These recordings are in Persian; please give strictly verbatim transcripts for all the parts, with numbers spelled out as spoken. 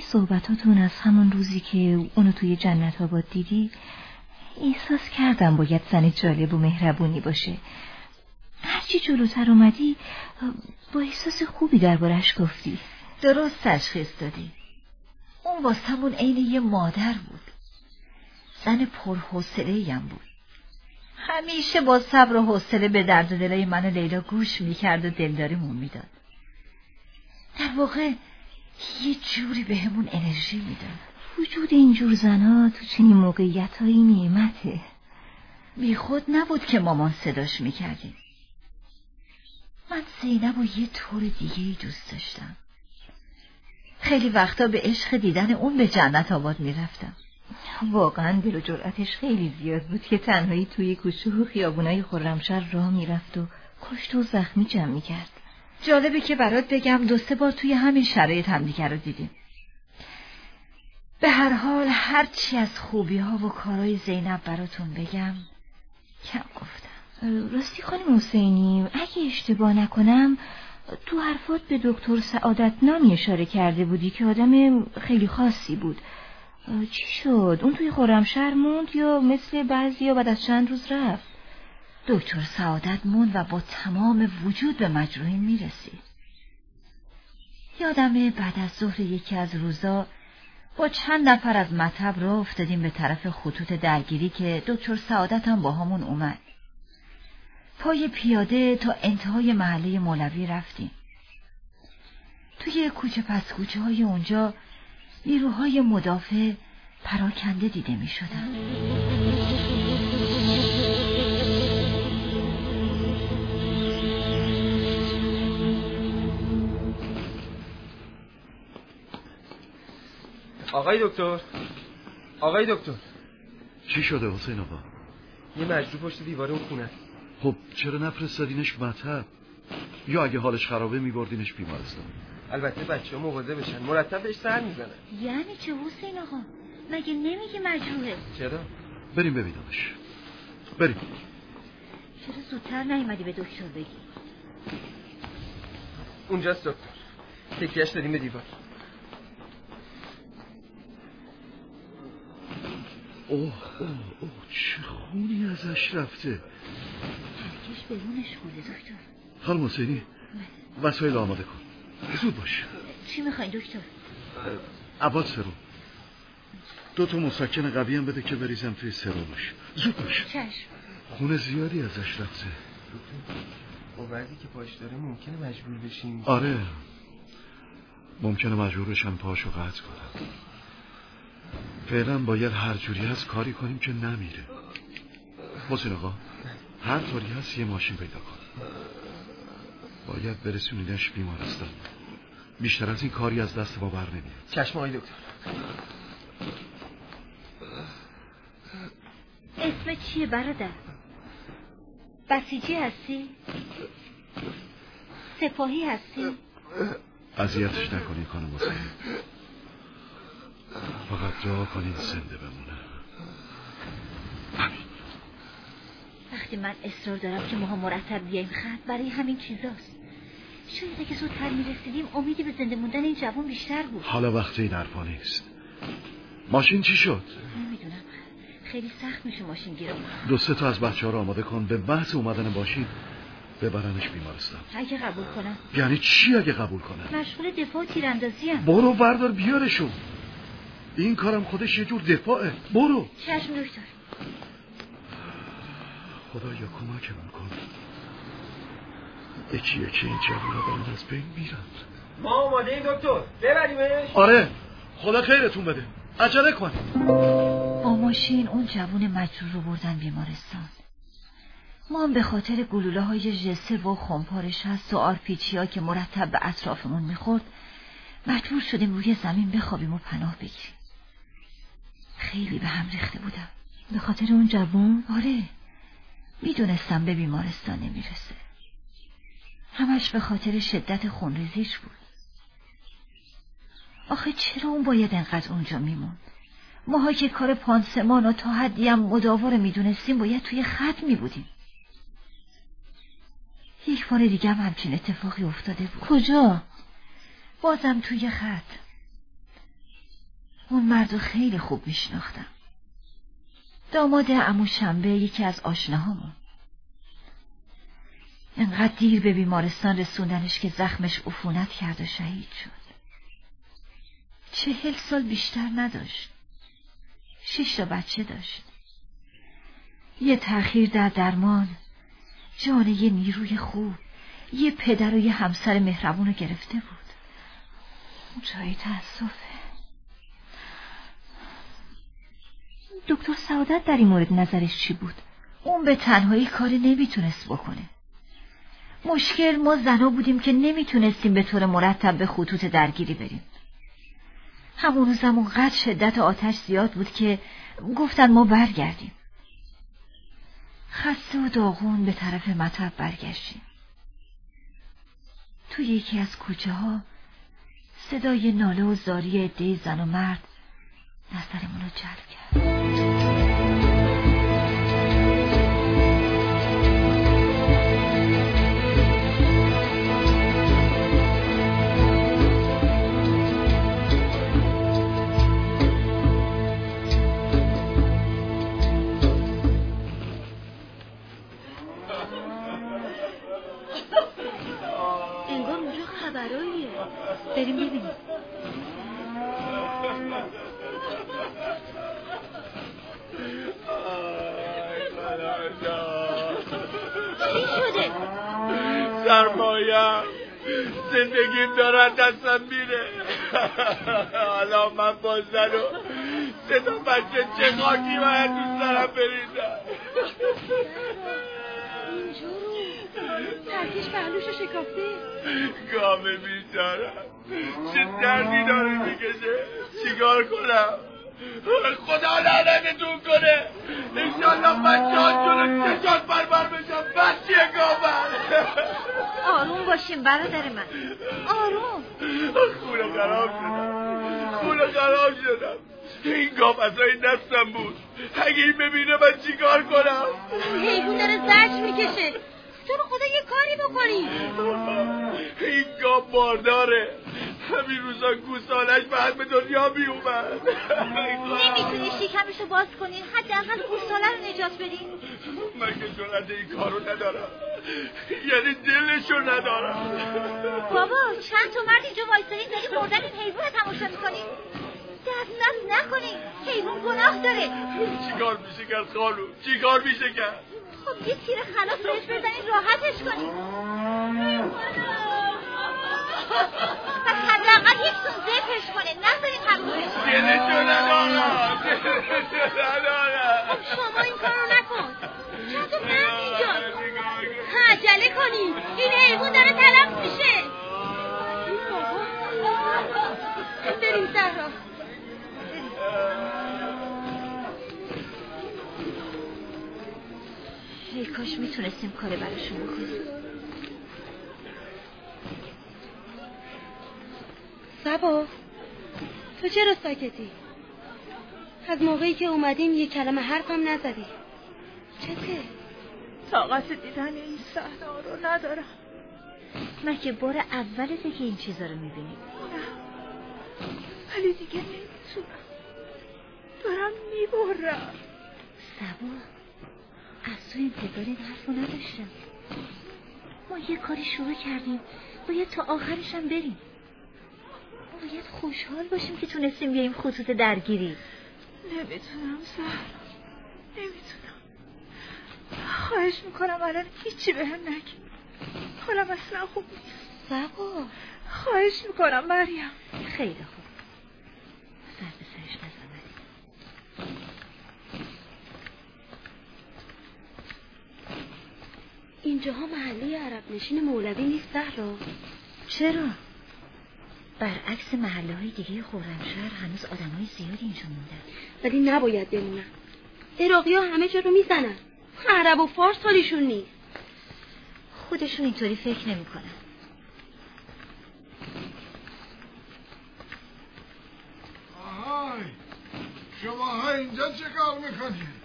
صحبتاتون از همون روزی که اونو توی جنت آباد دیدی احساس کردم باید زن جالب و مهربونی باشه. هرچی جلوتر اومدی با احساس خوبی دربارش گفتی. درست تشخیص دادی. اون واسمون عین یه مادر بود. زن پرحوصله‌ای هم بود. همیشه با صبر و حوصله به درد و دلای من و لیلا گوش میکرد و دلداریمون میداد. در واقع یه جوری بهمون انرژی میداد. وجود اینجور زنها تو چنین موقعیتایی نعمته. بی خود نبود که مامان صداش میکردیم. من زینب و یه طور دیگه‌ای دوست داشتم. خیلی وقتا به عشق دیدن اون به جنت آباد میرفتم. واقعا دل و جرأتش خیلی زیاد بود که تنهایی توی کوچه و خیابونای خرمشهر راه میرفت و کشت و زخمی جمع میکرد. جالبه که برات بگم دو سه بار توی همین شرایط همدیگر رو دیدیم. به هر حال هرچی از خوبی ها و کارهای زینب براتون بگم کم گفتم. راستی خانم حسینی اگه اشتباه نکنم تو حرفات به دکتر سعادت نامی اشاره کرده بودی که آدم خیلی خاصی بود. چی شد؟ اون توی خرمشهر موند یا مثل بعضیا بعد از چند روز رفت؟ دکتر سعادت موند و با تمام وجود به مجروحین میرسید. یادمه بعد از ظهر یکی از روزا با چند نفر از مطب راه افتادیم به طرف خطوط درگیری که دکتر سعادت هم با همون اومد. پای پیاده تا انتهای محله مولوی رفتیم. توی کوچه پس کوچه های اونجا نیروهای مدافع پراکنده دیده می شدن. آقای دکتر آقای دکتر چی شده حسین آقا؟ یه مجروح پشت دیواره اون خونه. خب چرا نفرستادینش مطب؟ یا اگه حالش خرابه میبردینش بیمارستان؟ البته بچه ها مواظب بشن، مرتب بهش سر میزنن. یعنی چه حسین آقا؟ مگه نمیگی مجروحه؟ چرا؟ بریم ببینمش. بریم. چرا زودتر نیومدی به دکتر بگی؟ اونجاست دکتر، تکیهش دادیم به دیوار. اوه اوه اوه چه خونی ازش رفته. تکیش برونش خوده دکتر. خانم حسینی وسایل آماده کن، زود باش. چی میخواین دکتر؟ عباد سرم، دو تا مسکن قوی هم بده که بریزم توی سرمش. زود باش. چشم. خون زیادی ازش رفته. با وضعی که پاش داره ممکنه مجبور بشیم. آره ممکنه مجبور بشم پاشو قطع کنم. فعلا باید هر جوری هست کاری کنیم که نمیره. حسین آقا هر طوری هست یه ماشین پیدا کن، باید برسونیدش بیمارستان. بیشتر از این کاری از دست ما بر نمیاد. چشم آقای دکتر. اسم چیه برادر؟ بسیجی هستی؟ سپاهی هستی؟ اذیتش نکنین خانم حسین، فقط دعا کنین زنده بمونه. همین. وقتی من اصرار دارم که ماها مرتب بیاییم خط برای همین چیزاست. شاید اگه زودتر میرسیدیم امیدی به زنده موندن این جوان بیشتر بود. حالا وقت این حرفا نیست. ماشین چی شد؟ نمیدونم، خیلی سخت میشه ماشین گیر آوردن. دو سه تا از بچه ها رو آماده کن، به محض اومدن ماشین ببرنش بیمارستان. اگه قبول کنم؟ یعنی چی اگه قبول کنم؟ مشغول دفاع تیراندازی ام. برو بردار بیارشون. این کارم خودش یه جور دفاعه. برو. چشم دکتر. خدایا کمکمون کن. یکی یکی این جوونا دارن از بین میرن. ما آماده ایم دکتر، ببریمش. آره خدا خیرتون بده، عجله کن. با ماشین اون جوون مجروح رو بردن بیمارستان. ما هم به خاطر گلوله های ژسه و خمپارش هست و آرپیچی ها که مرتب به اطرافمون میخورد مجبور شدیم روی زمین بخوابیم و پناه بگیریم. خیلی به هم ریخته بودم. به خاطر اون جوون؟ آره، میدونستم به بیمارستان نمیرسه. همش به خاطر شدت خونریزیش بود. آخه چرا اون باید انقدر اونجا میموند؟ ماها که کار پانسمان و تا حدی هم مداوا رو میدونستیم باید توی خط میبودیم. یک بار دیگه هم همچین اتفاقی افتاده بود. کجا؟ بازم توی خط. اون مردو خیلی خوب میشناختم. داماد عمو شنبه، یکی از آشناهامون. انقدر دیر به بیمارستان رسوندنش که زخمش عفونت کرد و شهید شد. چهل سال بیشتر نداشت. شش تا بچه داشت. یه تأخیر در درمان جان یه نیروی خوب، یه پدر و یه همسر مهربونو گرفته بود. جای تأسفه. دکتر سعادت در این مورد نظرش چی بود؟ اون به تنهایی کاری نمیتونست بکنه. مشکل ما زنا بودیم که نمیتونستیم به طور مرتب به خطوط درگیری بریم. همون روزم اونقدر شدت آتش زیاد بود که گفتن ما برگردیم. خسته و داغون به طرف مطب برگشتیم. توی یکی از کوچه ها صدای ناله و زاری عده‌ای زن و مرد نظرمون رو جلب کرد. انگار اونجا خبراییه. بریم ببینیم. چی شده؟ سرمایه زندگیم دارن دستم میره. حالا من با زن و سه تا بچه چه خاکی باید تو سرم بریزم. اینجا رو ترکش پهلوشو شکافته. گامه بیچارم چه دردی داره میکشه. چیکار کنم؟ خدا لعنتتون کنه. انشالله بچه‌ها جلو چشات بربر بشم. بچه گامن. آروم باشیم برادر من، آروم. خونه خراب شدم. خونه خراب شدم. این گام از این دستم بود. اگه این ببینه من چیکار کنم؟ حیوان داره زجر میکشه. تو رو خدا یه کاری بکنی. این گام بارداره. همین روزا گوسالش بعد به دنیا می اومد. نمیتونی شکمشو باز کنی؟ حداقل گوساله رو نجات بدین. من که جرأت این کارو ندارم. یعنی دلشو ندارم. بابا چند تا مرد اینجا وایسارین داری مردن این حیوان رو تماشا میکنی؟ دست دست نکنی. حیوان گناه داره. چیکار میشه کرد خانو؟ چیکار میشه کرد؟ خب یه تیر خلاص بهش بزنین راحتش کنی. پس حداقل یک سون زپش کنه. نذارین تمومش. دلشو ندارم. دلشو ندارم. خب شما این کارو نکن. چند تا مرد اینجاست. عجله کنی. این حیوان داره تلف میشه. بریم زهرا. ای کاش میتونستیم کاری براشون بکنیم. سبا تو چرا ساکتی؟ از موقعی که اومدیم یک کلمه حرفم نزدی. چته؟ طاقت دیدن این صحنه رو ندارم. من که بار اولته که این چیزا رو میبینیم. نه ولی دیگه نمیتونم. دارم میبرم. سبا از تو انتظار این حرف رو نداشتم. ما یه کاری شروع کردیم، باید تا آخرش هم بریم. باید خوشحال باشیم که تونستیم بیاییم خطوط درگیری. نمیتونم زهر، نمیتونم. خواهش میکنم الان هیچی به هم نگی. حالم اصلا خوب نیست. سبا خواهش میکنم مریم. خیلی خوب. سر به سرش نزن. اینجاها محله عرب نشین مولوی نیست زهرا؟ چرا؟ برعکس محله های دیگه خرمشهر هنوز آدم های زیادی اینجا موندن. ولی نباید بمونن. عراقی ها همه جا رو میزنن. عرب و فارس حالیشون نیست. خودشون اینطوری فکر نمی کنن. آهای شماها اینجا چه کار میکنید؟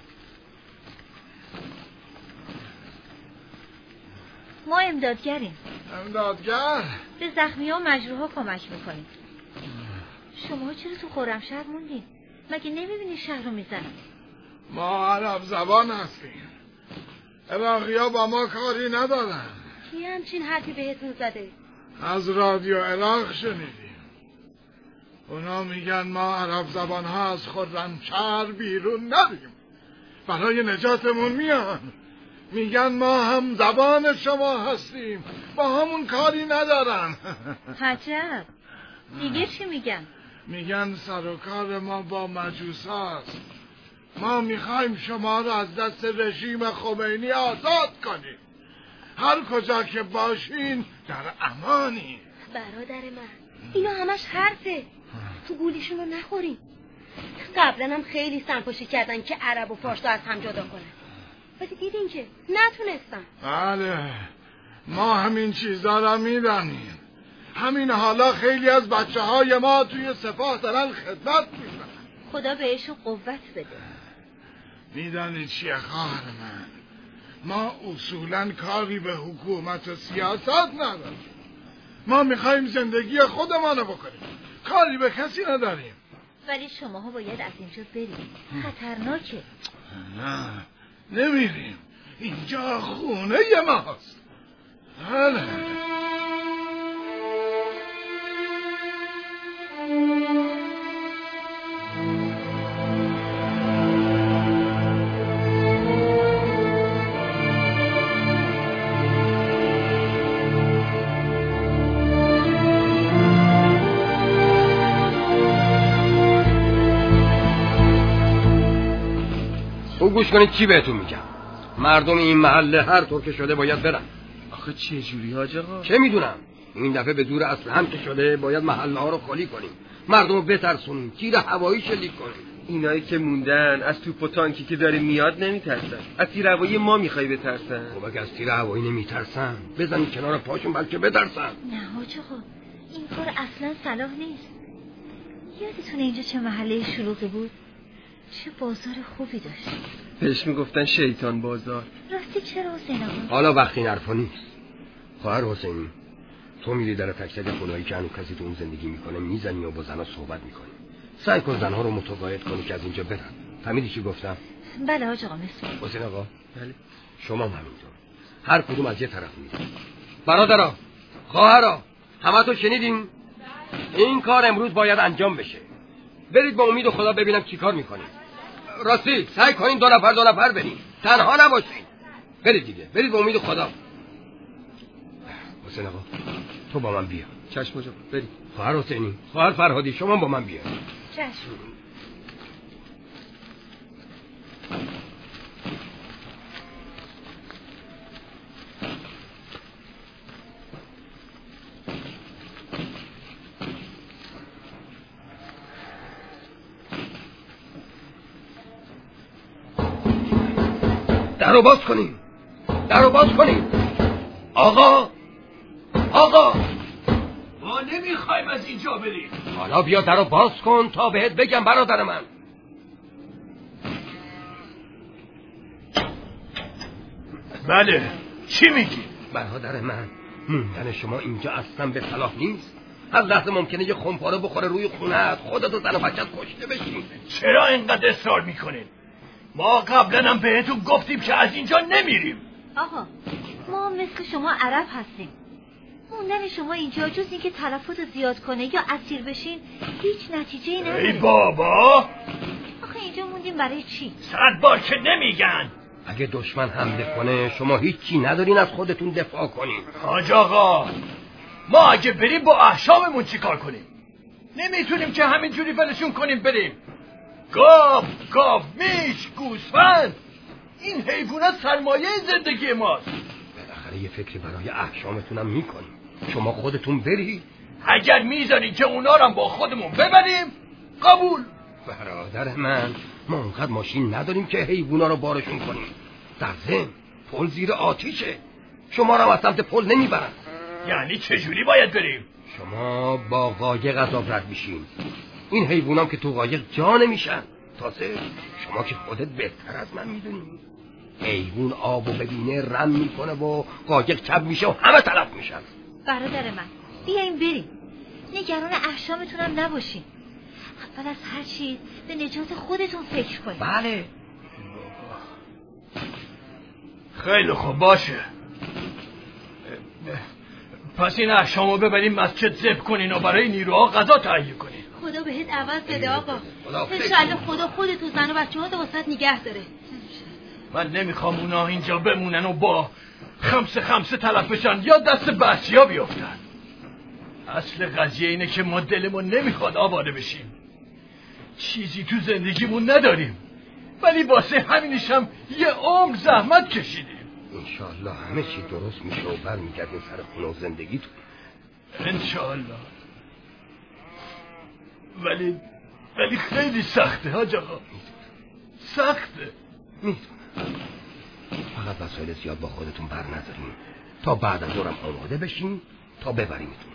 ما امدادگریم. امدادگر؟ به زخمی ها و مجروح ها کمک میکنیم. شما چرا تو خرمشهر موندین؟ مگه نمیبینی شهر رو میزنن؟ ما عرب زبان هستیم. عراقی‌ها با ما کاری ندارن. کی همچین حرفی بهتون زده؟ از رادیو عراق شنیدیم. اونا میگن ما عرب زبان ها از خرمشهر بیرون نریم. برای نجاتمون میان. میگن ما هم زبان شما هستیم، با همون کاری ندارن. عجب. دیگه چی میگن؟ میگن سر و کار ما با مجوس هست. ما میخوایم شما را از دست رژیم خمینی آزاد کنیم. هر کجا که باشین در امانی. برادر من اینا همش حرفه. تو گولیشون رو نخوریم. قبلا هم خیلی سنپاشی کردن که عرب و فارس رو از هم جدا کنن، ولی دیدین که نتونستن. بله ما همین چیزا را میدانیم. همین حالا خیلی از بچه های ما توی سپاه دارن خدمت میکنن. خدا بهشون قوت بده. میدانی چیه خواهر من؟ ما اصولا کاری به حکومت و سیاست نداریم. ما میخوایم زندگی خودمانو بکنیم، کاری به کسی نداریم. ولی شماها باید از اینجا بریم. خطرناکه. نه نمیریم، اینجا خونه ماست. بله. گوش کنید چی بهتون میگم. مردم این محله هر طور که شده باید برن. آخه چه جوری حاج آقا؟ چه میدونم، این دفعه به دور اصل هم که شده باید محله ها رو خالی کنیم، مردم رو بترسونیم، تیر هوایی شلیک کنیم. اینایی که موندن از توپ و تانکی که داره میاد نمیترسن، از تیر هوایی ما میخوای بترسن؟ خب اگه از تیر هوایی نمیترسن بزنید کنار پاشون بلکه بترسن. نه حاج آقا این کار اصلا صلاح نیست. یادتونه اینجا چه محله شلوغی بود؟ چه بازار خوبی داشت. بهش میگفتن شیطان بازار. راستی چرا حسین آقا؟ حالا وقتی این حرفا نیست. خواهر حسینی تو میری در تک تک خونه‌ای که هنوز کسی تو اون زندگی میکنه میزنی و با زنها صحبت میکنی. سعی کن زنها رو متقاعد کنی که از اینجا برن. فهمیدی چی گفتم؟ بله حاج آقا مثل حسین آقا. بله. شما هم همینطور. هر کدوم از یه طرف میرید. برادرها، خواهرها، همه تو شنیدین؟ این کار امروز باید انجام بشه. برید با امید خدا ببینم چی کار میکنید. راستی سعی کنین دو نفر دو نفر برید، تنها نباشین. برید دیگه، برید با امید خدا. حسین آقا تو با من بیا. چشم آقا برید. خواهر حسینی، خواهر فرهادی شما با من بیا. چشم. درو باز کنین، درو باز کنین. آقا آقا ما نمیخوایم از اینجا بریم. حالا بیا درو باز کن تا بهت بگم برادر من. بله چی میگی؟ برادر من موندن شما اینجا اصلا به صلاح نیست. از لحظه ممکنه یه خمپاره بخوره روی خونه‌ات، خودت و زن و بچت کشته بشین. چرا اینقدر اصرار میکنین؟ ما قبلا هم بهتون گفتیم که از اینجا نمیریم. آقا ما مثل شما عرب هستیم. موندن شما اینجا جز اینکه تلفات رو زیاد کنه یا اسیر بشین هیچ نتیجه‌ای نداره. ای بابا آخه اینجا موندیم برای چی؟ صد بار که نمیگن. اگه دشمن حمله کنه شما هیچی ندارین از خودتون دفاع کنین. حاج آقا ما اگه بریم با احشاممون چیکار کنیم؟ نمیتونیم که همینجوری ولشون کنیم بریم. گاو، گاو میش، گوسفند، این حیوانات سرمایه زندگی ماست. بالاخره یه فکری برای احشامتونم میکنیم. شما خودتون برید. اگر میذارین که اونا رو با خودمون ببریم قبول. برادر من ما اونقدر ماشین نداریم که حیوونا رو بارشون کنیم. در ضمن پل زیر آتیشه، شما رو از سمت پل نمیبرن. یعنی چجوری باید بریم؟ شما با قایق عذاب رد میشین. این حیوانام که تو قایق جا نمیشن. تازه شما که خودت بهتر از من میدونی، حیوان آبو ببینه رم میکنه و قایق چپ میشه و همه تلف میشن. برادر من بیاین بریم، نگران احشامتونم نباشین. اول از هر چیز به نجات خودتون فکر کنید. بله. خیلی خوب باشه. پس این احشامو ببریم مسجد ذبح کنین و برای نیروها غذا تهیه کنین. خدا بهت عوض بده آقا. انشالله خدا خودتو زن و بچه ها رو واسط نگه داره. من نمیخوام اونا اینجا بمونن و با خمسه خمسه تلف بشن یا دست بحثیا بیفتن. اصل قضیه اینه که ما دلمون نمیخواد آباده بشیم. چیزی تو زندگیمون نداریم، ولی واسه همینش هم یه عمر زحمت کشیدیم. انشالله همه چی درست میشه و برمیگردیم سر خونه و زندگیتون. انشالله. ولی ولی خیلی سخته حاج آقا، سخته. میدونم. فقط وسایل زیاد با خودتون بر نداریم تا بعد از ظهرم آماده بشین تا ببریمتون.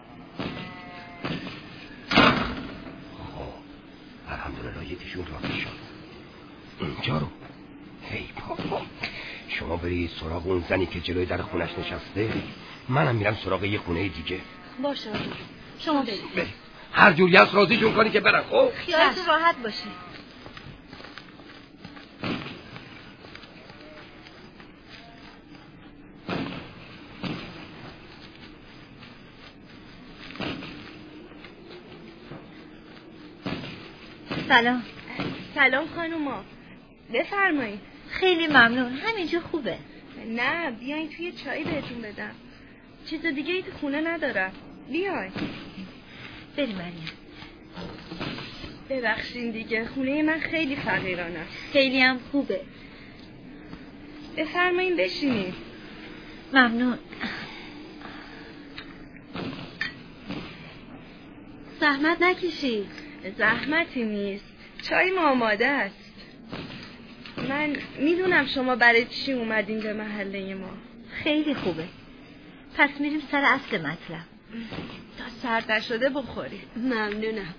خب الحمدلله یکیشون را شد. اینجا رو هی بابا شما برید سراغ اون زنی که جلوی در خونش نشسته، منم میرم سراغ یه خونه دیگه. باشه شما برید. برید هر جوری هست راضیشون کنی که برن. خب خیالتون راحت باشه. سلام. سلام خانوما، بفرمایید. خیلی ممنون، همینجا خوبه. نه بیاین توی چایی بهتون بدم، چیز دیگه ای تو خونه ندارم. بیاین. بریم مریم. ببخشین دیگه، خونه من خیلی فقیرانه. خیلی هم خوبه. بفرمایین بشینید. ممنون. زحمت نکشید. زحمتی نیست، چای ما آماده است. من میدونم شما برای چی اومدین به محله ما. خیلی خوبه. پس میریم سر اصل مطلب. تا سرد نشده بخورید. ممنونم.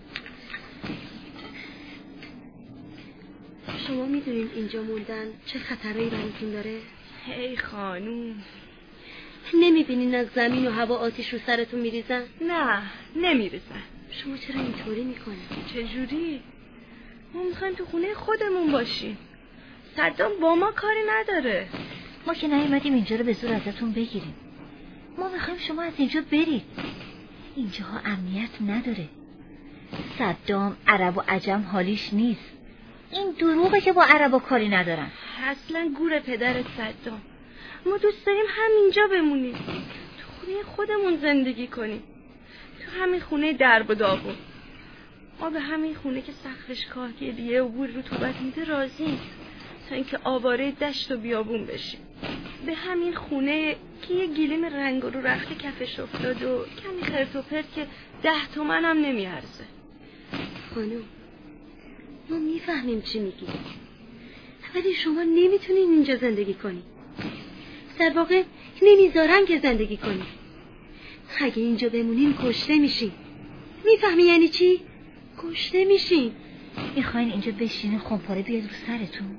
شما میدونین اینجا موندن چه خطرایی براتون داره؟ هی خانوم، نمیبینین از زمین و هوا آتیش رو سرتون میریزن؟ نه نمیریزن. شما چرا اینطوری میکنین؟ چجوری؟ ما میخوایم تو خونه خودمون باشیم. صدام با ما کاری نداره. ما که نیومدیم اینجا رو به زور ازتون بگیریم. ما میخوایم شما از اینجا برید. اینجاها امنیت نداره. صدام عرب و عجم حالیش نیست. این دروغه که با عربا کاری ندارن. اصلا گور پدرت صدام. ما دوست داریم همینجا بمونیم، تو خونه خودمون زندگی کنیم، تو همین خونه درب و داغون. ما به همین خونه که سقفش کاهگلیه و بوی رطوبت میده راضیم، تا اینکه آواره دشت و بیابون بشیم. به همین خونه که یه گلیم رنگ رو رخت کفش افتاد و کمی خرت و پرت که ده تومن هم نمیارزه. خانم ما میفهمیم چی میگی، ولی شما نمیتونین اینجا زندگی کنی. در واقع نمیذارن که زندگی کنی. اگه اینجا بمونین کشته میشین. میفهمی یعنی چی؟ کشته میشین. میخواین اینجا بشینین خمپاره بیاد رو سرتون؟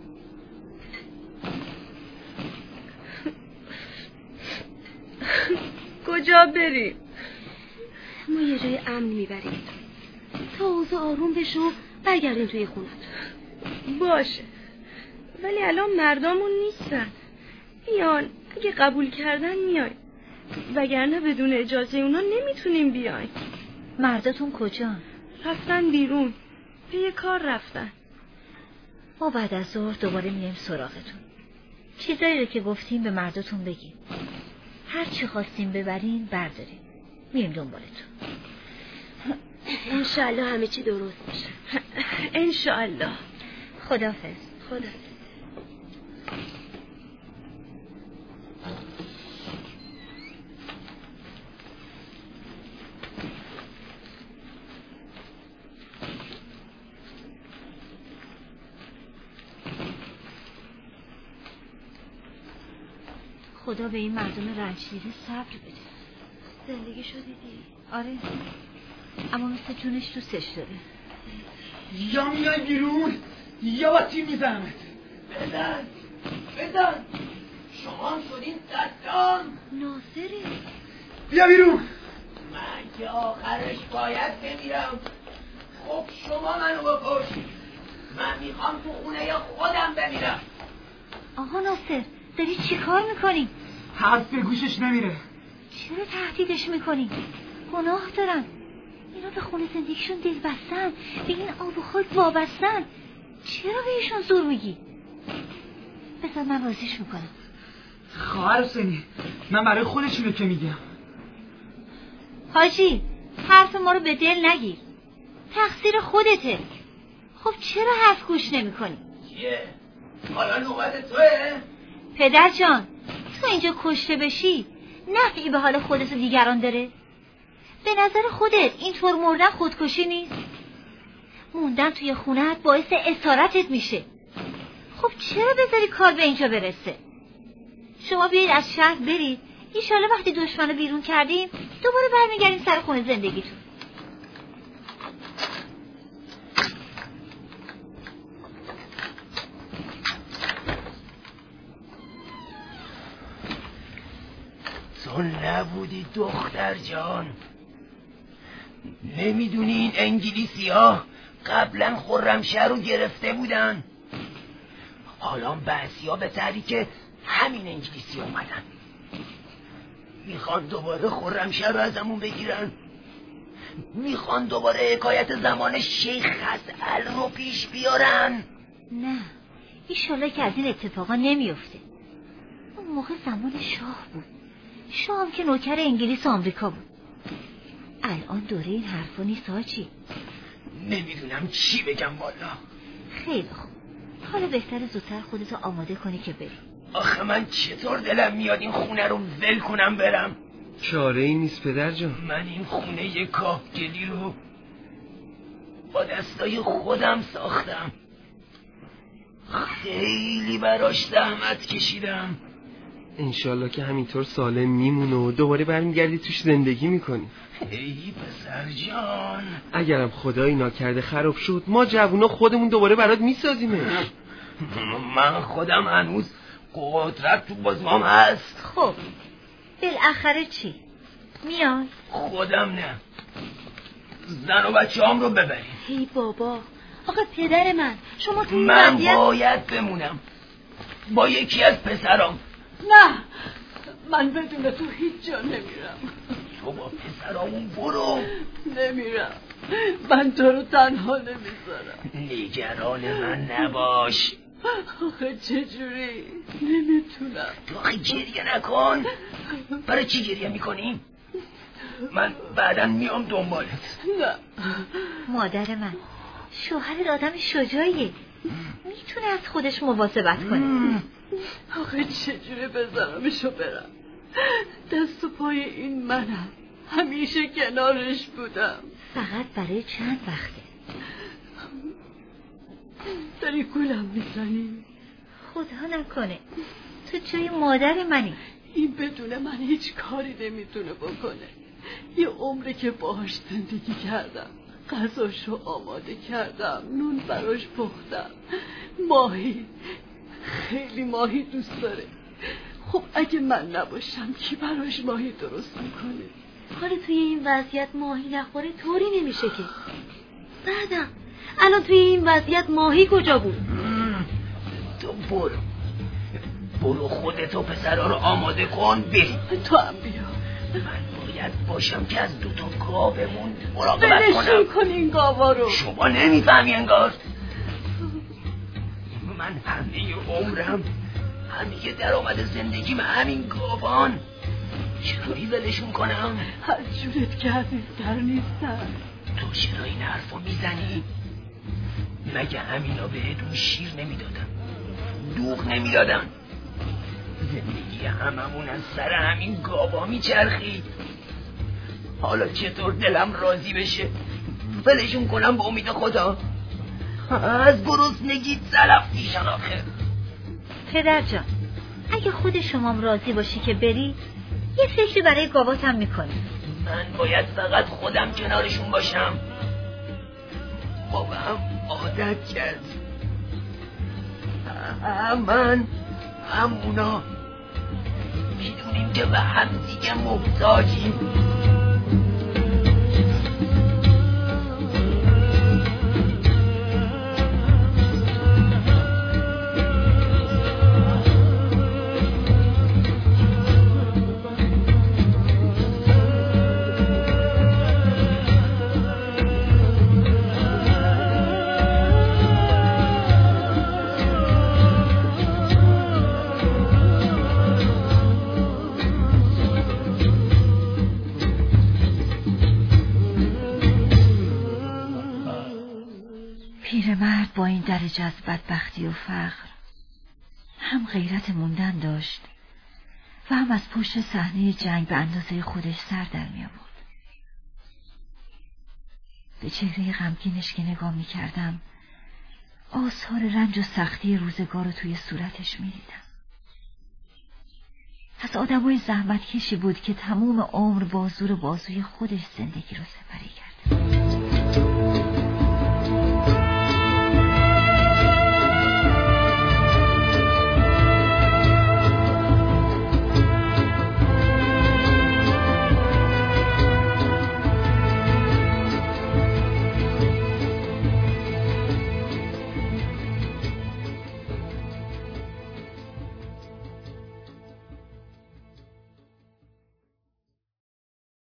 کجا بریم؟ ما یه جای امن میبریم تا اوضاع آروم بشه و برگردین توی خونت. باشه، ولی الان مردامون نیستن. بیان، اگه قبول کردن میای، وگرنه بدون اجازه اونا نمیتونیم بیاین. مرداتون کجا؟ رفتن بیرون، به یه کار رفتن. ما بعد از ظهر دوباره میایم سراغتون. چیزایی رو که گفتیم به مرداتون بگیم. هر چی خواستیم ببرین بردارین. میریم دنبالتون. انشالله همه چی درست میشه. انشالله. خداحافظ. خداحافظ. خدا به این مردم رنج‌دیده صبر بده. زندگیشو دیدی؟ آره، اما مثل جونش دوستش داره. یا میای بیرون یا با تیم میزنمت. بزن بزن، شما هم شدین صدام. ناصره بیا بیرون. من که آخرش باید بمیرم. خب شما منو بکش، من میخوام تو خونه خودم بمیرم. آقا ناصر داری چی کار میکنی؟ حرف به گوشش نمیره. چرا تهدیدش میکنی؟ گناه دارن، اینا به خونه زندگیشون دل بستن، به این آب و خاک وابستن، چرا بهشون زور میگی؟ بذار من راضیش میکنم. خواهر حسینی من برای خودشونو که میگم. حاجی حرف ما رو به دل نگیر، تقصیر خودته. خب چرا حرف گوش نمی کنی؟ چیه؟ حالا نوبت توه؟ پدر جان تو اینجا کشته بشی نفعی به حال خودت و دیگران داره؟ به نظر خودت اینطور مردن خودکشی نیست؟ موندن توی خونت باعث اسارتت میشه. خب چرا بذاری کار به اینجا برسه؟ شما بیایید از شهر برید، ایشالا وقتی دشمنو بیرون کردیم دوباره برمیگردیم سر خونه زندگیتون. تو نبودی دختر جان؟ نمیدونی این انگلیسی ها قبلا خرمشهر رو گرفته بودن؟ حالا بعضی ها به تحریک همین انگلیسی اومدن، میخوان دوباره خرمشهر رو ازمون بگیرن، میخوان دوباره حکایت زمان شیخ خزعل رو پیش بیارن. نه ایشالا که از این اتفاقا نمیفته. اون موقع زمان شاه بود، شاه هم که نوکر انگلیس و آمریکا بود. الان دوره این حرفا نیست حاجی. نمیدونم چی بگم والا. خیلی خوب، حالا بهتره زودتر خودتو آماده کنی که بری. آخه من چطور دلم میاد این خونه رو ول کنم برم؟ چاره ای نیست پدر جان. من این خونه کاهگلی رو با دستای خودم ساختم، خیلی براش زحمت کشیدم. انشالله که همینطور سالم میمونه و دوباره برمیگردی توش زندگی میکنی. ای پسر جان، اگرم خدایی ناکرده خراب شد ما جوونا خودمون دوباره برات میسازیمش. من خودم هنوز قدرت تو بازمام هست. خب بالاخره چی؟ میای؟ خودم نه، زن و بچه هم رو ببریم. ای بابا، آقا پدر من شما تو من وضعیت... باید بمونم با یکی از پسرام. نه من بدون تو هیچ جا نمیرم. تو با پسرامون برو. نمیرم، من تو رو تنها نمیذارم. نگران من نباش. آخه چجوری؟ نمیتونم. تو آخه گریه نکن. برای چی گریه میکنی؟ من بعداً میام دنبالت. نه مادر من، شوهرت آدم شجاعیه، میتونه از خودش مواظبت کنه. آخه چجوری بذارمشو برم؟ دست و پای این منم، همیشه کنارش بودم. فقط برای چند وقته. داری گولم میزنی؟ خدا نکنه، تو جای مادر منی. این بدون من هیچ کاری نمیتونه بکنه. یه عمره که باهاش زندگی کردم، غذاشو آماده کردم، نون براش پختم، ماهی، خیلی ماهی دوست داره. خب اگه من نباشم کی براش ماهی درست میکنه؟ حالا توی این وضعیت ماهی نخوره طوری نمیشه که. بعدم الان توی این وضعیت ماهی کجا بود؟ تو برو برو خودتو پسرا رو آماده کن بریم. تو هم بیا. من باید باشم که از دو تا گاومون مراقبت کنم. بلشون کن این گاوا رو. شما نمیفهمی انگار. من همه عمرم همه درآمد زندگیم همین گاوان، چطوری ولشون کنم؟ از جورت که عزیزتر نیستن. تو چرا این حرفو میزنی؟ مگه همینا بهتون شیر نمیدادن، دوغ نمیدادن؟ زندگی هممون از سر همین گاوا میچرخید. حالا چطور دلم راضی بشه ولشون کنم به امید خدا؟ از گرسنگی سلف میشن آخه. پدر جان، اگه خود شمام راضی باشی که بری، یه فکری برای گاواتم میکنی. من باید فقط خودم کنارشون باشم. ما به هم عادت کردیم، من همونا میدونیم که به هم دیگه محتاجیم. با این درجه از بدبختی و فقر هم غیرت موندن داشت و هم از پشت صحنه جنگ به اندازه خودش سر در می آورد. به چهره غمگینش که نگاه می کردم آثار رنج و سختی روزگار رو توی صورتش می دیدم. از آدمای زحمت کشی بود که تمام عمر با زور بازوی خودش زندگی رو سپری کرد.